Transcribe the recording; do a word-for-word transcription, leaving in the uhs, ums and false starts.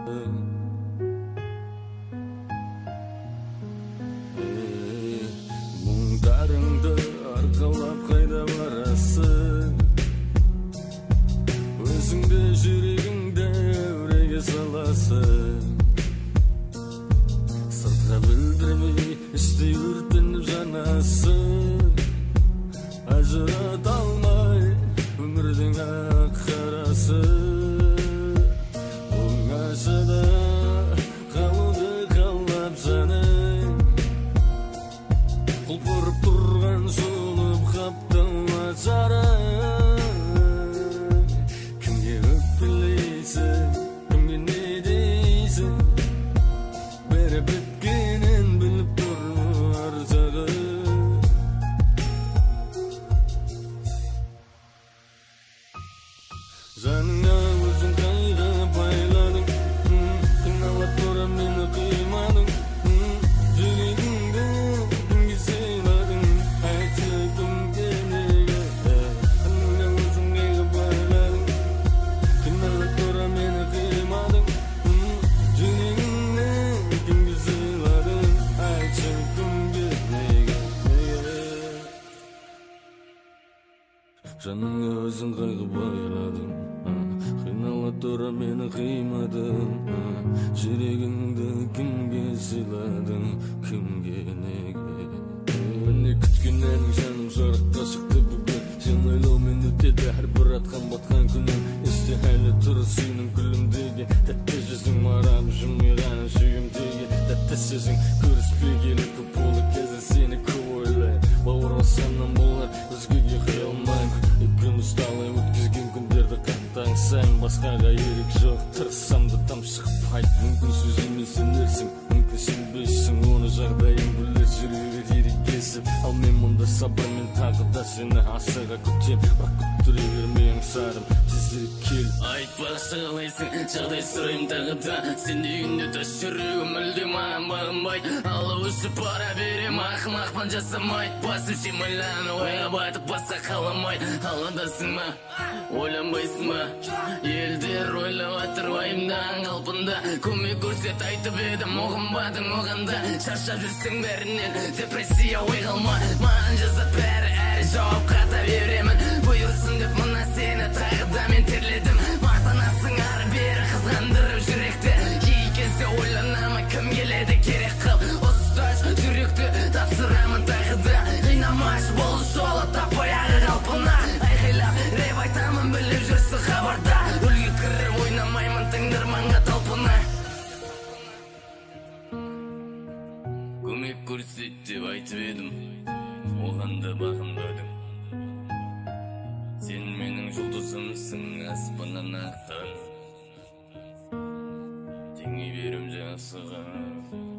Мұңдарыңды арқалап қайда барасың? Өзіңді жүрегіңді әуреге саласың. Сыртқа білдірмей іште өртеніп жанасың. Ажырата алмай өмірдің ақ қарасын. Оңашада қалуды қалап жаның, құлпырып тұрған солып қапталма жарың. Кімге өкпелейсің, кімге не дейсің? Бәрі біткенін біліп тұр ар жағы. Жаныңа өзің қайғы байладың, қиналып тұра мені қимадың. Жүрегіңді кімге сыйладың, айтшы кімге неге? Жаныңа өзің қайғы байладың, қиналып тұра мені қимадың. Жүрегіңді кімге сыйладың, айтшы кімге неге? Жаныңа өзің қайғы байладың, қиналып тұра мені қимадың. Жүрегіңді кімге сыйладың, кімге неге? Міне күткен әнің жаным жарыққа шықты бүгін. Сен ойлаумен өтеді әрбір атқан батқан күнім. Есте әлі тұр сенің күлімдеген тәтті жүзің, марам жымиған сүйемдеген тәтті сөзің. Көріспегелі көп болды кезі сені көп ойлаймын. Бауырым санам болар өзгеге қия алмаймын. Екеуміз талай өткізген күндерді қайта аңсаймын. Басқаға ерек жоқ, тырыссам да там шығып айт. Мүмкін сөз емес сенерсің, мүмкін сенбейсің. Оны жағдайың білер жүрегі ерегесіп. Ал мен мұнда сабырмен тағы да сені асыға күтем. Бірақ күттіре берме аңсарым, тезірек кел. Айтпақшы қалайсың, жағдай сұрайым тағы да. Сен үйінде дос жүрегім мүлде маған бағынбай. Алып өшіп бара берем, ақымақпан жасамай. Басым сен ойланы ойға батып баса қаламай. Алғандасың ма, ойланбайсың ба? Елдер ойлап атыр уайымдан қалпында. Көмек көрсет айтып едім, оғынбадың оғанда. Шаршап жүрсің бәрінен, депрессия ой қалма. Маған жазат бәрі әрі жауап қата беремін. Бұйырсын деп мына сені тағы да мен терледім. Мақтанасың ары бері қызғандырып жүректі. Кей кезде ойланамын кім келеді керек қып. Ұстаз жүректі тапсырамын тағы да. Қинамаш бұл жолы таппай ағы қалпына. Айқайлап реп айтамын біліп жүрсің хабарда. Өлге кіріп ойнамаймын тыңдарманға талпына. Көмек көрсет деп айтып едім, оған да бағынбадың. Сен менің жұлдызымсың аспаннан ақтан. Теңей берем жасыға.